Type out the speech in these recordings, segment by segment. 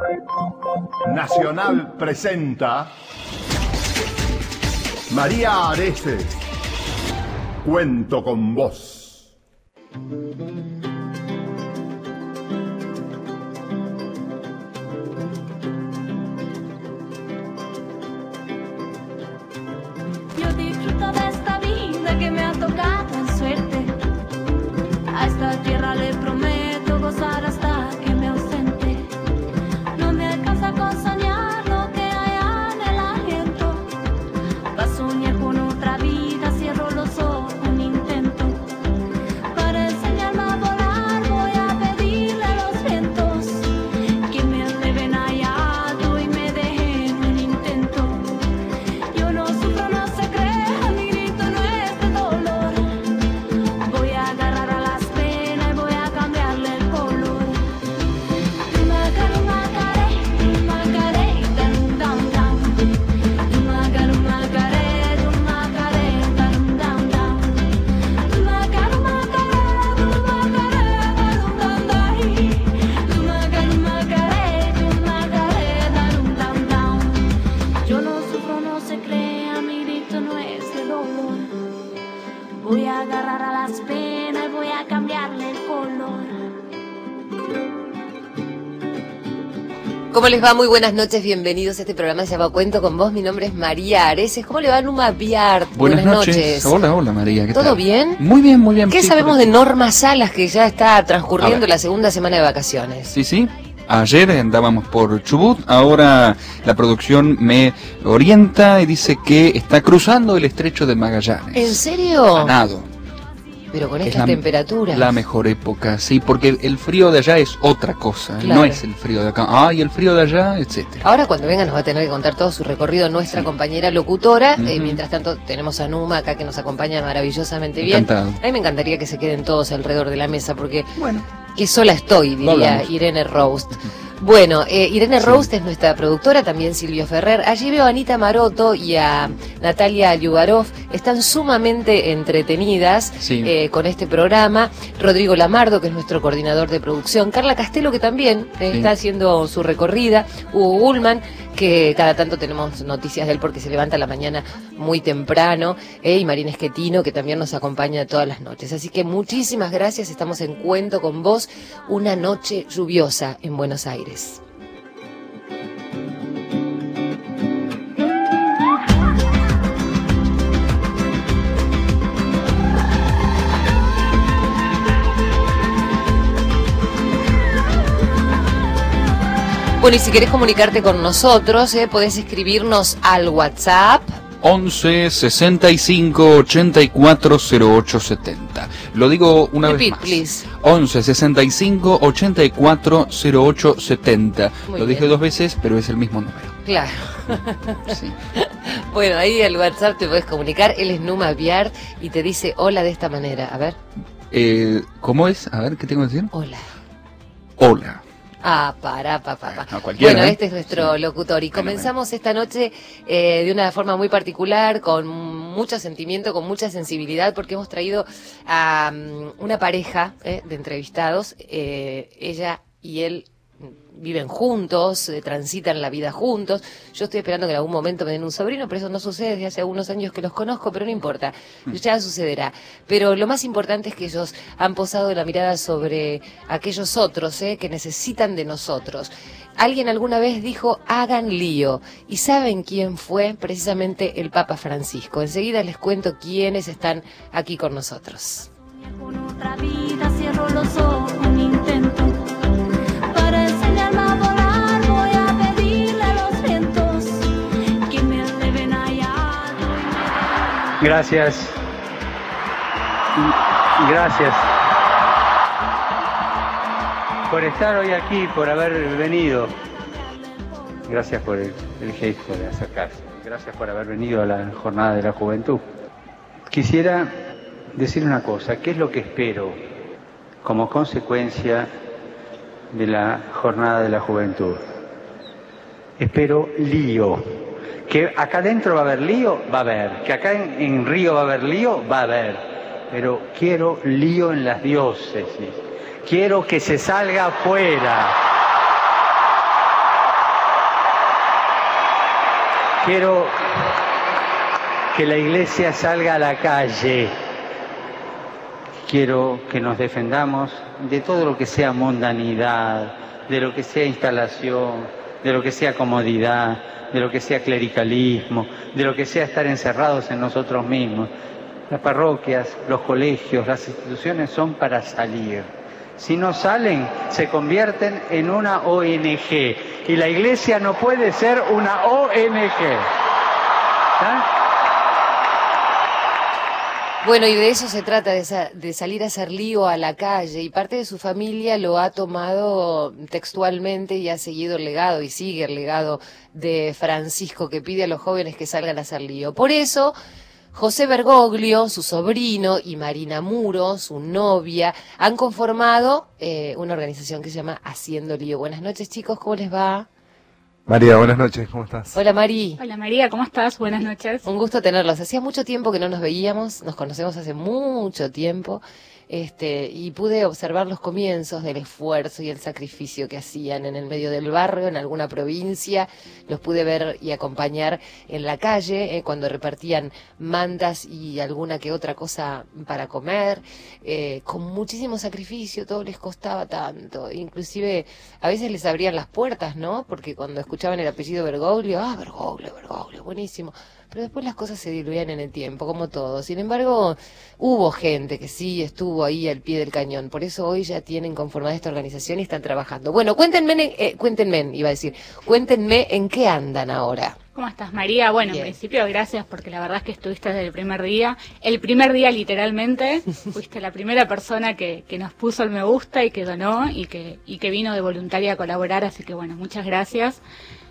Nacional presenta María Areces, Cuento con Vos. Yo disfruto de esta vida que me ha tocado en suerte. A esta tierra le prometo gozar hasta que me ausente. No me alcanza con soñar lo que hay en el aliento. Pa' soñar con otra vida cierro los ojos un intento. Para enseñarme a volar voy a pedirle a los vientos que me eleven allá alto y me dejen un intento. Yo no sufro, no se crea, mi grito no es de dolor. Voy a agarrar a las penas y voy a cambiarle el color. Yo no sufro, no se crea, mi grito no es de dolor. Voy a agarrar a las penas y voy a cambiarle el color. ¿Cómo les va? Muy buenas noches, bienvenidos a este programa que se llama Cuento con Vos. Mi nombre es María Areces. ¿Cómo le va, Numa Biart? Buenas noches. Hola María, ¿qué tal? ¿Todo bien? Muy bien, muy bien. ¿Qué sí, sabemos de Norma Salas, que ya está transcurriendo la segunda semana de vacaciones? Sí. Ayer andábamos por Chubut, ahora la producción me orienta y dice que está cruzando el estrecho de Magallanes. ¿En serio? A nado. Pero con Es estas temperaturas. La mejor época, sí, porque el frío de allá es otra cosa, Claro. no es el frío de acá. Y el frío de allá, etcétera. Ahora cuando venga nos va a tener que contar todo su recorrido nuestra compañera locutora. Ujú. Mientras tanto tenemos a Numa acá que nos acompaña maravillosamente bien. Encantado. A mí me encantaría que se queden todos alrededor de la mesa porque Bueno, que sola estoy, No diría hablamos. Irene Roast. Bueno, Irene Sí. Roast es nuestra productora, también Silvio Ferrer. Allí veo a Anita Maroto y a Natalia Yugarov. Están sumamente entretenidas Sí. con este programa. Rodrigo Lamardo, que es nuestro coordinador de producción. Carla Castelo, que también está haciendo su recorrida. Hugo Ullman, que cada tanto tenemos noticias de él porque se levanta a la mañana muy temprano. Y Marina Esquetino, que también nos acompaña todas las noches. Así que muchísimas gracias. Estamos en Cuento con Vos. Una noche lluviosa en Buenos Aires. Bueno, y si querés comunicarte con nosotros, podés escribirnos al WhatsApp. 11 65 84 08 70. Lo digo una vez Repeat, más. please. 11 65 84 08 70. Muy Lo dije bien. 2 veces, pero es el mismo número. Claro. Sí. Bueno, ahí al WhatsApp te podés comunicar. Él es Numa Biart y te dice hola de esta manera. A ver. ¿Cómo es? A ver, ¿qué tengo que decir? Hola. Hola. Ah, pa. No, cualquiera, Bueno, ¿eh? este es nuestro Sí. locutor y Bueno, comenzamos esta noche de una forma muy particular, con mucho sentimiento, con mucha sensibilidad, porque hemos traído a una pareja de entrevistados. Ella y él viven juntos, transitan la vida juntos. Yo estoy esperando que en algún momento me den un sobrino, pero eso no sucede desde hace algunos años que los conozco, pero no importa, ya sucederá. Pero lo más importante es que ellos han posado la mirada sobre aquellos otros que necesitan de nosotros. Alguien alguna vez dijo, hagan lío. ¿Y saben quién fue? Precisamente el Papa Francisco. Enseguida les cuento quiénes están aquí con nosotros. Con otra vida cierro los ojos un intento. Para enseñarme a volar voy a pedirle a los vientos que me eleven allá. Gracias. Gracias por estar hoy aquí, por haber venido. Gracias por el gesto de acercarse. Gracias por haber venido a la Jornada de la Juventud. Quisiera decir una cosa, ¿qué es lo que espero como consecuencia de la Jornada de la Juventud? Espero lío. Que acá adentro va a haber lío, va a haber. Que acá en Río va a haber lío, va a haber. Pero quiero lío en las diócesis. Quiero que se salga afuera. quiero que la iglesia salga a la calle. Quiero que nos defendamos de todo lo que sea mundanidad, de lo que sea instalación, de lo que sea comodidad, de lo que sea clericalismo, de lo que sea estar encerrados en nosotros mismos. Las parroquias, los colegios, las instituciones son para salir. Si no salen, se convierten en una ONG. Y la iglesia no puede ser una ONG. ¿Ah? Bueno, y de eso se trata, de salir a hacer lío a la calle, y parte de su familia lo ha tomado textualmente y ha seguido el legado, y sigue el legado de Francisco, que pide a los jóvenes que salgan a hacer lío. Por eso, José Bergoglio, su sobrino, y Marina Muro, su novia, han conformado una organización que se llama Haciendo Lío. Buenas noches, chicos, ¿cómo les va? María, buenas noches, ¿cómo estás? Hola, Mari. Hola María, ¿cómo estás? Buenas noches. Un gusto tenerlos. Hacía mucho tiempo que no nos veíamos, nos conocemos hace mucho tiempo, y pude observar los comienzos del esfuerzo y el sacrificio que hacían en el medio del barrio, en alguna provincia. Los pude ver y acompañar en la calle, cuando repartían mantas y alguna que otra cosa para comer, con muchísimo sacrificio. Todo les costaba tanto, inclusive a veces les abrían las puertas, ¿no? Porque cuando escuchaban el apellido Bergoglio, Bergoglio, buenísimo. Pero después las cosas se diluían en el tiempo, como todo. Sin embargo, hubo gente que sí estuvo ahí al pie del cañón. Por eso hoy ya tienen conformada esta organización y están trabajando. Bueno, cuéntenme en qué andan ahora. ¿Cómo estás, María? Bueno, Bien. En principio, gracias, porque la verdad es que estuviste desde el primer día. El primer día, literalmente, fuiste la primera persona que nos puso el me gusta y que donó y que vino de voluntaria a colaborar. Así que, bueno, muchas gracias.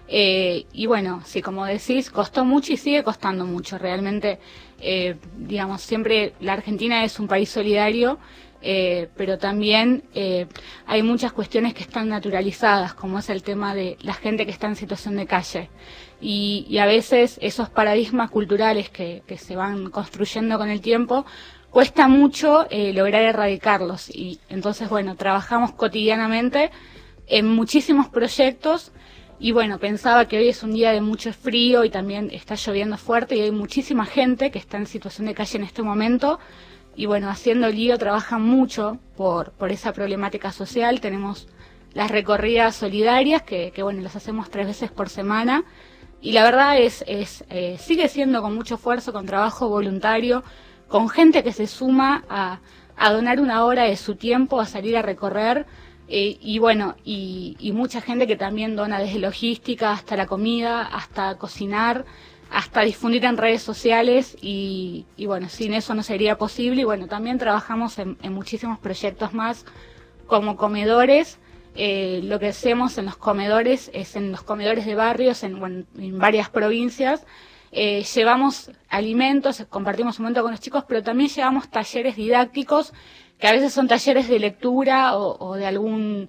Y bueno, sí, como decís, costó mucho y sigue costando mucho. Realmente, digamos, siempre la Argentina es un país solidario, pero también hay muchas cuestiones que están naturalizadas, como es el tema de la gente que está en situación de calle. Y a veces esos paradigmas culturales que se van construyendo con el tiempo, cuesta mucho lograr erradicarlos. Y entonces, bueno, trabajamos cotidianamente en muchísimos proyectos. Y bueno, pensaba que hoy es un día de mucho frío y también está lloviendo fuerte y hay muchísima gente que está en situación de calle en este momento. Y bueno, Haciendo Lío trabaja mucho por esa problemática social. Tenemos las recorridas solidarias que bueno, las hacemos 3 veces por semana. Y la verdad sigue siendo con mucho esfuerzo, con trabajo voluntario, con gente que se suma a donar una hora de su tiempo, a salir a recorrer. Y bueno, y mucha gente que también dona desde logística hasta la comida, hasta cocinar, hasta difundir en redes sociales y bueno, sin eso no sería posible. Y bueno, también trabajamos en muchísimos proyectos más como comedores. Lo que hacemos en los comedores es en los comedores de barrios en varias provincias. Llevamos alimentos, compartimos un momento con los chicos, pero también llevamos talleres didácticos que a veces son talleres de lectura o de algún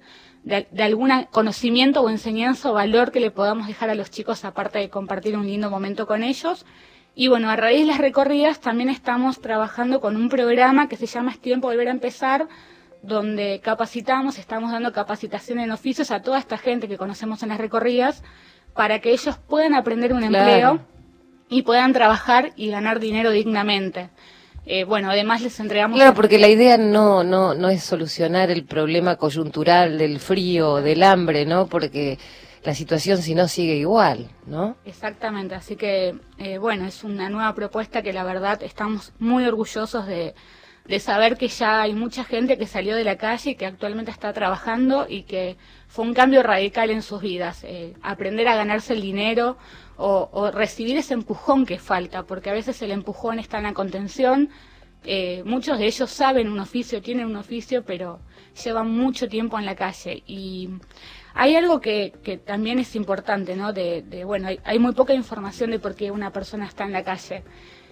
conocimiento o enseñanza o valor que le podamos dejar a los chicos, aparte de compartir un lindo momento con ellos. Y bueno, a raíz de las recorridas también estamos trabajando con un programa que se llama Es Tiempo de Volver a Empezar, donde estamos dando capacitación en oficios a toda esta gente que conocemos en las recorridas, para que ellos puedan aprender un empleo y puedan trabajar y ganar dinero dignamente. Bueno, además les entregamos... Claro, porque la idea no es solucionar el problema coyuntural del frío, del hambre, ¿no? Porque la situación si no sigue igual, ¿no? Exactamente, así que, bueno, es una nueva propuesta que la verdad estamos muy orgullosos de saber que ya hay mucha gente que salió de la calle y que actualmente está trabajando y que fue un cambio radical en sus vidas. Aprender a ganarse el dinero o recibir ese empujón que falta, porque a veces el empujón está en la contención. Muchos de ellos saben un oficio, tienen un oficio, pero llevan mucho tiempo en la calle. Y hay algo que también es importante, ¿no? Bueno, hay muy poca información de por qué una persona está en la calle.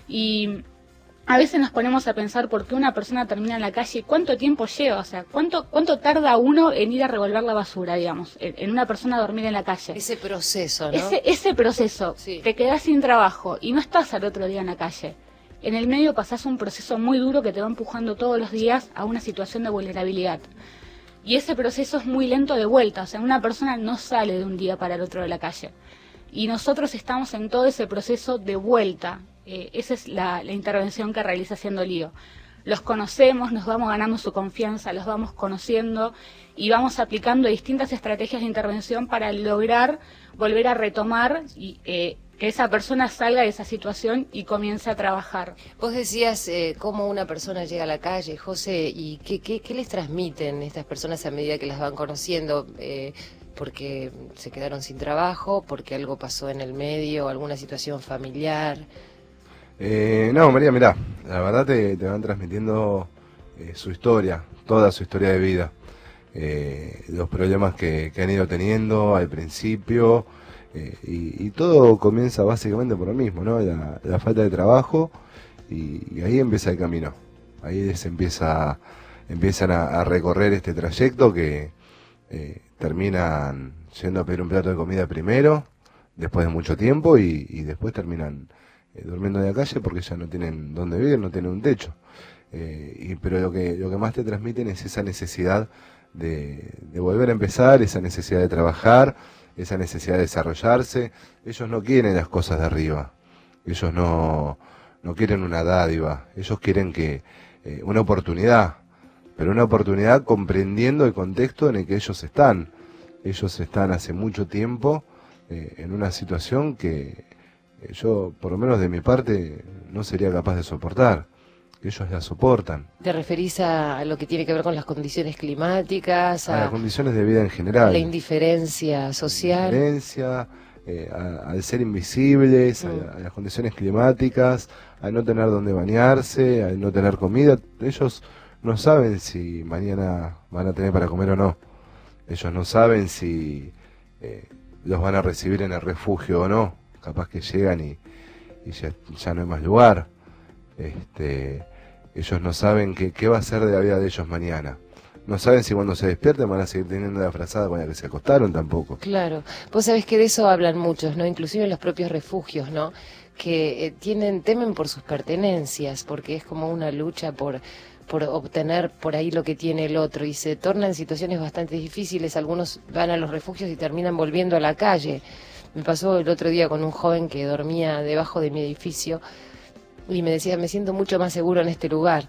Y a veces nos ponemos a pensar por qué una persona termina en la calle y cuánto tiempo lleva, o sea, cuánto tarda uno en ir a revolver la basura, digamos, en una persona dormir en la calle. Ese proceso, ¿no? Ese proceso, sí. Te quedás sin trabajo y no estás al otro día en la calle. En el medio pasás un proceso muy duro que te va empujando todos los días a una situación de vulnerabilidad. Y ese proceso es muy lento de vuelta, o sea, una persona no sale de un día para el otro de la calle. y nosotros estamos en todo ese proceso de vuelta. Esa es la intervención que realiza Haciendo Lío. Los conocemos, nos vamos ganando su confianza, los vamos conociendo y vamos aplicando distintas estrategias de intervención para lograr volver a retomar que esa persona salga de esa situación y comience a trabajar. Vos decías cómo una persona llega a la calle, José, y qué les transmiten estas personas a medida que las van conociendo, porque se quedaron sin trabajo, porque algo pasó en el medio, alguna situación familiar. No, María, mirá, la verdad te van transmitiendo su historia, toda su historia de vida, los problemas que han ido teniendo al principio, y todo comienza básicamente por lo mismo, ¿no? La falta de trabajo, y ahí empieza el camino, ahí empiezan a recorrer este trayecto que terminan yendo a pedir un plato de comida primero, después de mucho tiempo, y después terminan durmiendo en la calle porque ya no tienen dónde vivir, no tienen un techo. Pero lo que más te transmiten es esa necesidad de volver a empezar, esa necesidad de trabajar, esa necesidad de desarrollarse. Ellos no quieren las cosas de arriba, ellos no quieren una dádiva, ellos quieren una oportunidad, pero una oportunidad comprendiendo el contexto en el que ellos están. Ellos están hace mucho tiempo en una situación que yo, por lo menos de mi parte, no sería capaz de soportar. Ellos la soportan. ¿Te referís a lo que tiene que ver con las condiciones climáticas? A las condiciones de vida en general. La indiferencia social. La indiferencia, al ser invisibles, a las condiciones climáticas, al no tener dónde bañarse, al no tener comida. Ellos no saben si mañana van a tener para comer o no. Ellos no saben si los van a recibir en el refugio o no. Capaz que llegan y ya no hay más lugar. Ellos no saben qué va a ser de la vida de ellos mañana. No saben si cuando se despierten van a seguir teniendo la frazada con la que se acostaron tampoco. Claro. Vos sabés que de eso hablan muchos, ¿no? Inclusive en los propios refugios, ¿no? Que temen por sus pertenencias, porque es como una lucha por obtener por ahí lo que tiene el otro, y se tornan situaciones bastante difíciles. Algunos van a los refugios y terminan volviendo a la calle. Me pasó el otro día con un joven que dormía debajo de mi edificio y me decía, me siento mucho más seguro en este lugar.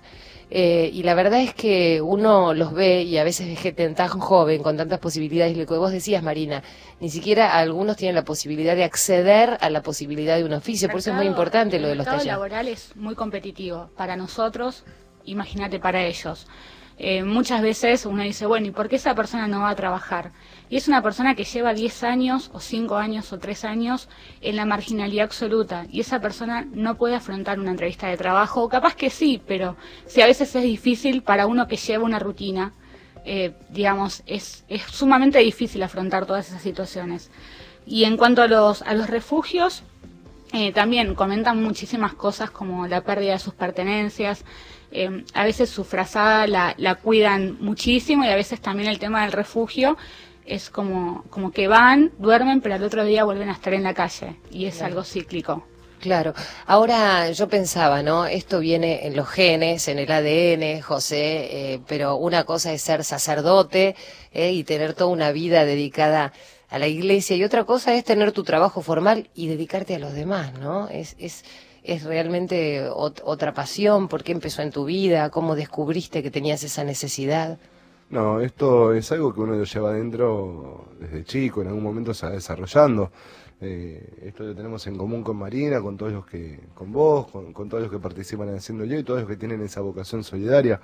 Y la verdad es que uno los ve y a veces es gente tan joven, con tantas posibilidades, y lo que vos decías, Marina, ni siquiera algunos tienen la posibilidad de acceder a la posibilidad de un oficio, por eso es muy importante lo de los talleres. El mercado laboral es muy competitivo para nosotros, imagínate para ellos. Muchas veces uno dice, bueno, ¿y por qué esa persona no va a trabajar? Y es una persona que lleva 10 años, o 5 años, o 3 años en la marginalidad absoluta, y esa persona no puede afrontar una entrevista de trabajo, o capaz que sí, pero si a veces es difícil para uno que lleva una rutina, digamos, es sumamente difícil afrontar todas esas situaciones. Y en cuanto a los refugios, también comentan muchísimas cosas como la pérdida de sus pertenencias. A veces su frazada la cuidan muchísimo, y a veces también el tema del refugio es como que van, duermen, pero al otro día vuelven a estar en la calle, y es algo cíclico. Claro. Ahora yo pensaba, ¿no? Esto viene en los genes, en el ADN, José, pero una cosa es ser sacerdote y tener toda una vida dedicada a la iglesia, y otra cosa es tener tu trabajo formal y dedicarte a los demás, ¿no? Es realmente otra pasión. ¿Por qué empezó en tu vida? ¿Cómo descubriste que tenías esa necesidad? No, esto es algo que uno lo lleva adentro desde chico, en algún momento se va desarrollando. Esto lo tenemos en común con Marina, con todos con vos, con todos los que participan en Haciendo Lío y todos los que tienen esa vocación solidaria.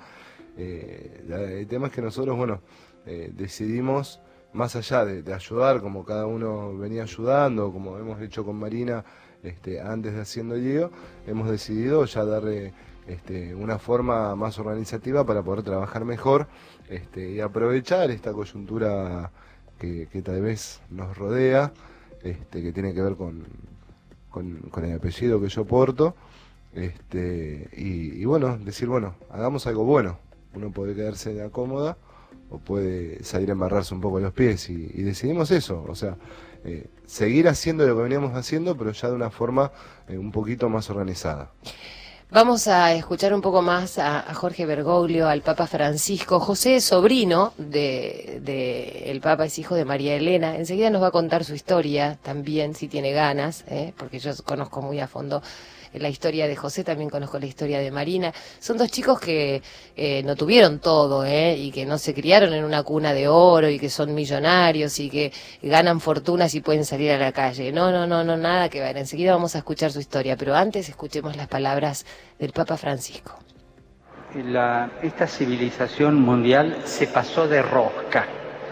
El tema es que nosotros, decidimos, más allá de ayudar, como cada uno venía ayudando, como hemos hecho con Marina antes de Haciendo Lío, hemos decidido ya darle una forma más organizativa para poder trabajar mejor y aprovechar esta coyuntura que tal vez nos rodea, que tiene que ver con el apellido que yo porto, y decir, hagamos algo bueno. Uno puede quedarse en la cómoda o puede salir a embarrarse un poco los pies, y decidimos eso, o sea, seguir haciendo lo que veníamos haciendo, pero ya de una forma un poquito más organizada. Vamos a escuchar un poco más a Jorge Bergoglio, al Papa Francisco. José es sobrino de el Papa, es hijo de María Elena. Enseguida nos va a contar su historia también, si tiene ganas, porque yo conozco muy a fondo la historia de José, también conozco la historia de Marina. Son dos chicos que no tuvieron todo, y que no se criaron en una cuna de oro y que son millonarios y que ganan fortunas y pueden salir a la calle. No, nada que ver. Enseguida vamos a escuchar su historia, pero antes escuchemos las palabras del Papa Francisco. Esta civilización mundial se pasó de rosca,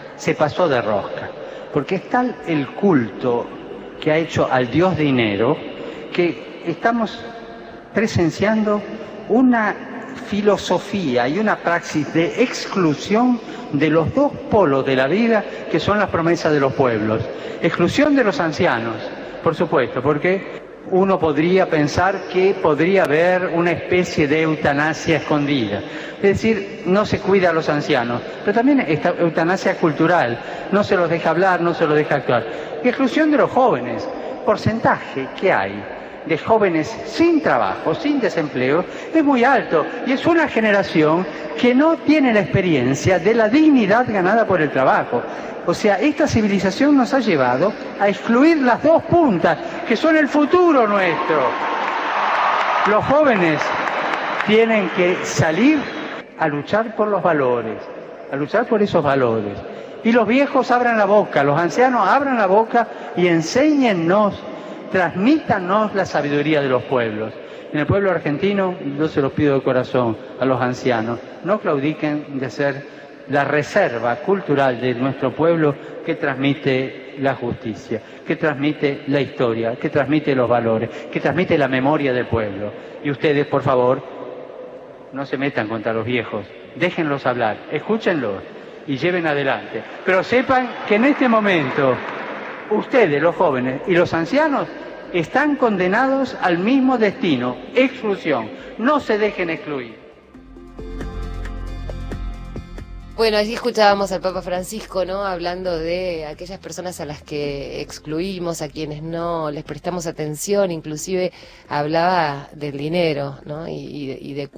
porque es tal el culto que ha hecho al Dios dinero que estamos presenciando una filosofía y una praxis de exclusión de los dos polos de la vida que son las promesas de los pueblos. Exclusión de los ancianos, por supuesto, porque uno podría pensar que podría haber una especie de eutanasia escondida. Es decir, no se cuida a los ancianos, pero también esta eutanasia cultural, no se los deja hablar, no se los deja actuar. Y exclusión de los jóvenes, porcentaje que hay de jóvenes sin trabajo, sin desempleo, es muy alto y es una generación que no tiene la experiencia de la dignidad ganada por el trabajo. O sea, esta civilización nos ha llevado a excluir las dos puntas, que son el futuro nuestro. Los jóvenes tienen que salir a luchar por los valores, a luchar por esos valores. Y los viejos abran la boca, los ancianos abran la boca y enséñennos, transmítanos la sabiduría de los pueblos. En el pueblo argentino, yo se los pido de corazón a los ancianos, no claudiquen de ser la reserva cultural de nuestro pueblo que transmite la justicia, que transmite la historia, que transmite los valores, que transmite la memoria del pueblo. Y ustedes, por favor, no se metan contra los viejos, déjenlos hablar, escúchenlos y lleven adelante. Pero sepan que en este momento ustedes, los jóvenes y los ancianos, están condenados al mismo destino, exclusión. No se dejen excluir. Bueno, allí escuchábamos al Papa Francisco, ¿no? Hablando de aquellas personas a las que excluimos, a quienes no les prestamos atención, inclusive hablaba del dinero, ¿no? Y de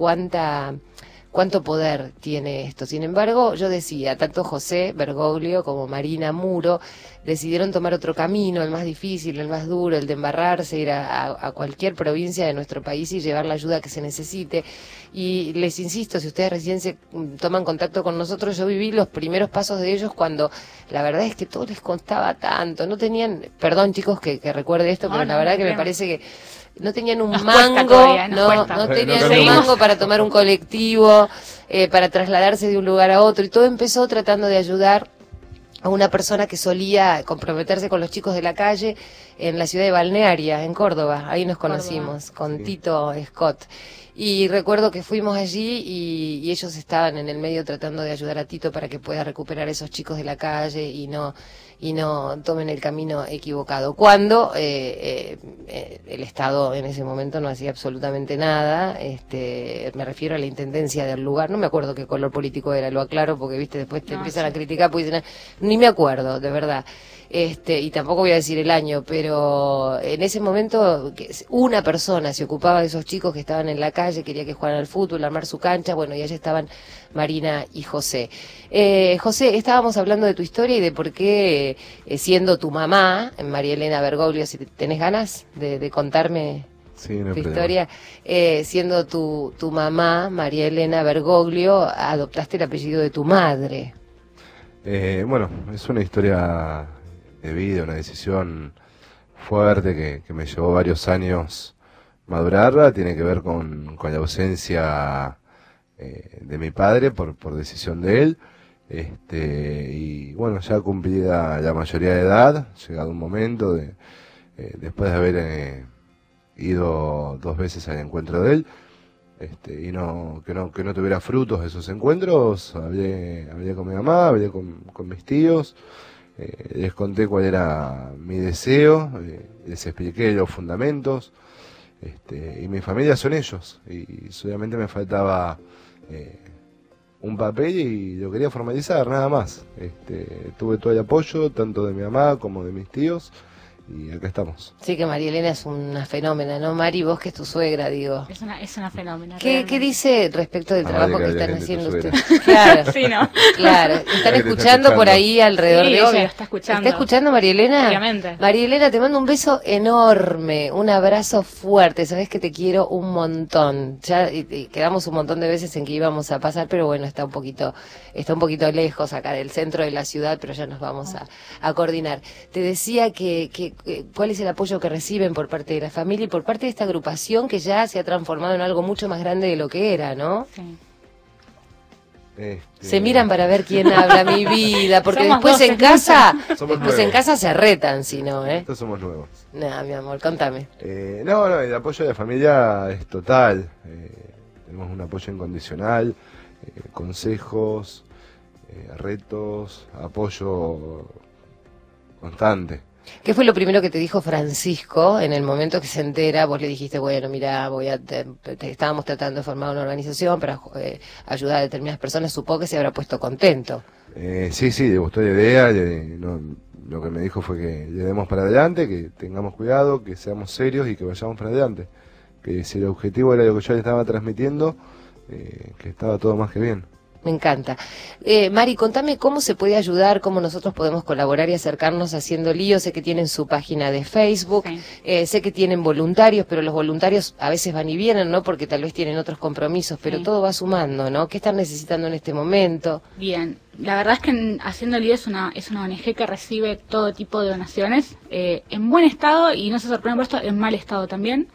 cuánto poder tiene esto. Sin embargo, yo decía, tanto José Bergoglio como Marina Muro decidieron tomar otro camino, el más difícil, el más duro, el de embarrarse, ir a cualquier provincia de nuestro país y llevar la ayuda que se necesite. Y les insisto, si ustedes recién se toman contacto con nosotros, yo viví los primeros pasos de ellos cuando la verdad es que todo les costaba tanto. No tenían, perdón chicos que recuerde esto, pero la verdad que me parece que no tenían un mango, no tenían un mango para tomar un colectivo, para trasladarse de un lugar a otro, y todo empezó tratando de ayudar a una persona que solía comprometerse con los chicos de la calle en la ciudad de Balnearia, en Córdoba. Ahí nos conocimos, con Tito Scott. Y recuerdo que fuimos allí y ellos estaban en el medio tratando de ayudar a Tito para que pueda recuperar a esos chicos de la calle y no tomen el camino equivocado. Cuando el Estado en ese momento no hacía absolutamente nada, me refiero a la intendencia del lugar, no me acuerdo qué color político era, lo aclaro porque viste después te empiezan a criticar, pues dicen, ni me acuerdo, de verdad. Y tampoco voy a decir el año, pero en ese momento una persona se ocupaba de esos chicos que estaban en la calle, quería que jugaran al fútbol, armar su cancha, bueno, y allí estaban Marina y José. José, estábamos hablando de tu historia y de por qué, siendo tu mamá, María Elena Bergoglio, si tenés ganas de contarme tu historia, siendo tu mamá, María Elena Bergoglio, adoptaste el apellido de tu madre. Bueno, es una historia de vida, una decisión fuerte que me llevó varios años madurarla. Tiene que ver con la ausencia de mi padre por decisión de él, y bueno, ya cumplida la mayoría de edad, llegado un momento después de haber ido 2 veces al encuentro de él, y que no tuviera frutos esos encuentros. Hablé con mi mamá, hablé con mis tíos, les conté cuál era mi deseo, les expliqué los fundamentos, y mi familia son ellos, y solamente me faltaba un papel y lo quería formalizar, nada más. Tuve todo el apoyo, tanto de mi mamá como de mis tíos, y acá estamos. Sí, que María Elena es una fenómena, ¿no? Mari, vos que es tu suegra, digo. Es una fenómena. ¿Qué dice respecto del trabajo que María, están gente, haciendo tu suegra. ustedes? Claro, Sí, ¿no? claro. ¿Están María, te está escuchando por escuchando. ahí alrededor Sí, de obvio, ella? está escuchando. ¿Está escuchando María Elena? Obviamente. María Elena, te mando un beso enorme, un abrazo fuerte. Sabes que te quiero un montón. Ya y quedamos un montón de veces en que íbamos a pasar, pero bueno, está un poquito lejos acá del centro de la ciudad, pero ya nos vamos a coordinar. Te decía que cuál es el apoyo que reciben por parte de la familia y por parte de esta agrupación que ya se ha transformado en algo mucho más grande de lo que era, ¿no? Sí. Se miran para ver quién habla, mi vida, porque Somos después dos, en es casa, Somos después en nuevos. casa se retan, si no, ¿eh? Estos somos nuevos. No, mi amor, contame. No, el apoyo de la familia es total. Tenemos un apoyo incondicional, consejos, retos, apoyo constante. ¿Qué fue lo primero que te dijo Francisco en el momento que se entera? Vos le dijiste, bueno, mira, estábamos tratando de formar una organización para ayudar a determinadas personas. Supongo que se habrá puesto contento. Sí, le gustó la idea. Lo que me dijo fue que le demos para adelante, que tengamos cuidado, que seamos serios y que vayamos para adelante. Que si el objetivo era lo que yo le estaba transmitiendo, que estaba todo más que bien. Me encanta. Mari, contame cómo se puede ayudar, cómo nosotros podemos colaborar y acercarnos a Haciendo Lío. Sé que tienen su página de Facebook, Sí. sé que tienen voluntarios, pero los voluntarios a veces van y vienen, ¿no? Porque tal vez tienen otros compromisos, pero Sí. todo va sumando, ¿no? ¿Qué están necesitando en este momento? Bien, la verdad es que Haciendo Lío es una ONG que recibe todo tipo de donaciones, en buen estado, y no se sorprendan por esto, en mal estado también.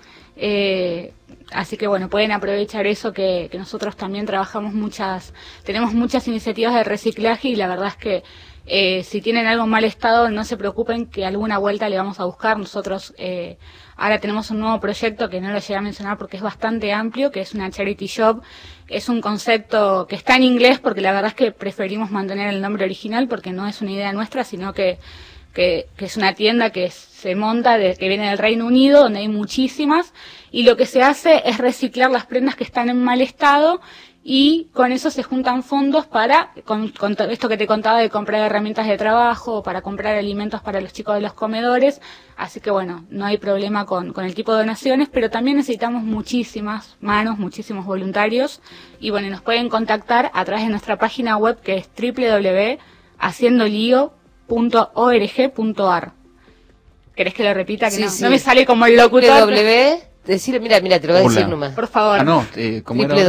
Así que bueno, pueden aprovechar eso, que nosotros también tenemos muchas iniciativas de reciclaje, y la verdad es que si tienen algo en mal estado, no se preocupen, que alguna vuelta le vamos a buscar. Nosotros ahora tenemos un nuevo proyecto que no lo llegué a mencionar porque es bastante amplio, que es una charity shop. Es un concepto que está en inglés, porque la verdad es que preferimos mantener el nombre original, porque no es una idea nuestra, sino que es una tienda que se monta, que viene del Reino Unido, donde hay muchísimas, y lo que se hace es reciclar las prendas que están en mal estado, y con eso se juntan fondos para, con esto que te contaba, de comprar herramientas de trabajo, para comprar alimentos para los chicos de los comedores. Así que bueno, no hay problema con el tipo de donaciones, pero también necesitamos muchísimas manos, muchísimos voluntarios, y bueno, nos pueden contactar a través de nuestra página web, que es www.haciendolio.org.ar. ¿Querés que lo repita? Que Sí. no me sale como el locutor. Decirle, mira, te lo voy a decir Hola. nomás. Por favor. Ah, no, ¿cómo era?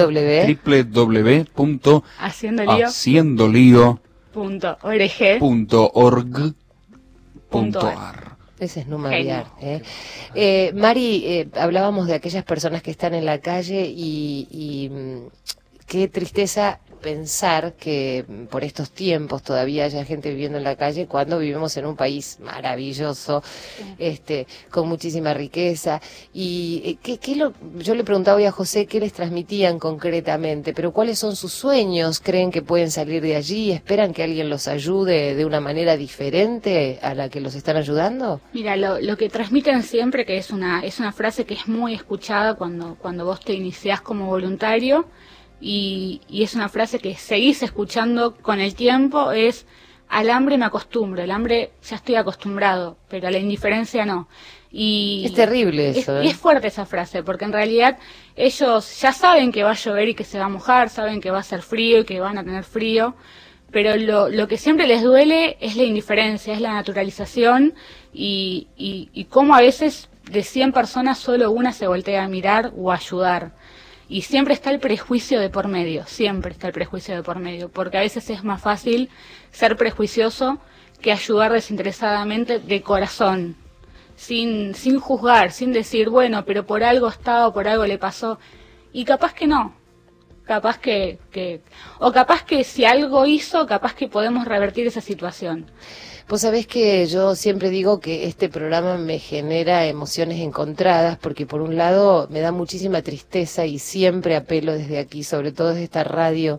www.haciendolio.org.ar. Ese es Numaviar. Mari, hablábamos de aquellas personas que están en la calle y qué tristeza pensar que por estos tiempos todavía haya gente viviendo en la calle cuando vivimos en un país maravilloso, con muchísima riqueza. Y yo le preguntaba hoy a José qué les transmitían concretamente, pero cuáles son sus sueños. ¿Creen que pueden salir de allí? ¿Esperan que alguien los ayude de una manera diferente a la que los están ayudando? Mira, lo que transmiten siempre, que es una frase que es muy escuchada cuando vos te iniciás como voluntario, y es una frase que seguís escuchando con el tiempo, es: al hambre me acostumbro, el hambre ya estoy acostumbrado, pero a la indiferencia no. Y es terrible eso. Y es fuerte esa frase, porque en realidad ellos ya saben que va a llover y que se va a mojar, saben que va a hacer frío y que van a tener frío, pero lo que siempre les duele es la indiferencia, es la naturalización, y cómo a veces de 100 personas solo una se voltea a mirar o a ayudar. Y siempre está el prejuicio de por medio, siempre está el prejuicio de por medio, porque a veces es más fácil ser prejuicioso que ayudar desinteresadamente de corazón, sin juzgar, sin decir, bueno, pero por algo está o por algo le pasó. Y capaz que no, capaz o capaz que si algo hizo, capaz que podemos revertir esa situación. Vos sabés que yo siempre digo que este programa me genera emociones encontradas, porque por un lado me da muchísima tristeza, y siempre apelo desde aquí, sobre todo desde esta radio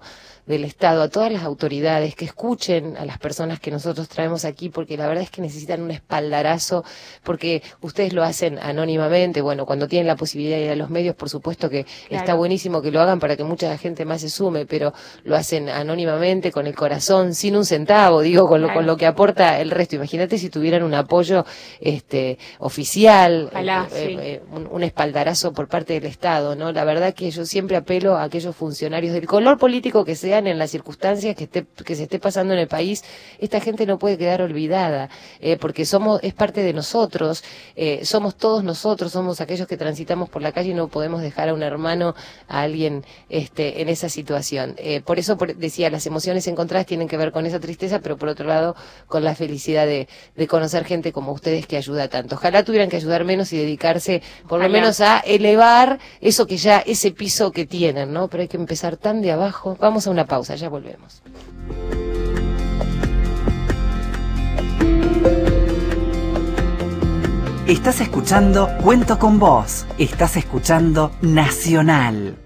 del Estado, a todas las autoridades, que escuchen a las personas que nosotros traemos aquí, porque la verdad es que necesitan un espaldarazo, porque ustedes lo hacen anónimamente, bueno, cuando tienen la posibilidad de ir a los medios, por supuesto que está buenísimo que lo hagan para que mucha gente más se sume, pero lo hacen anónimamente, con el corazón, sin un centavo, digo, con lo que aporta el resto. Imagínate si tuvieran un apoyo oficial, un espaldarazo por parte del Estado, ¿no? La verdad que yo siempre apelo a aquellos funcionarios del color político que sean, en las circunstancias que se esté pasando en el país, esta gente no puede quedar olvidada, porque es parte de nosotros, somos todos nosotros, somos aquellos que transitamos por la calle y no podemos dejar a un hermano, a alguien en esa situación. Por eso decía, las emociones encontradas tienen que ver con esa tristeza, pero por otro lado con la felicidad de conocer gente como ustedes que ayuda tanto. Ojalá tuvieran que ayudar menos y dedicarse por lo menos a elevar eso que ya, ese piso que tienen, ¿no? Pero hay que empezar tan de abajo. Vamos a una pausa, ya volvemos. Estás escuchando Cuento con Vos. Estás escuchando Nacional.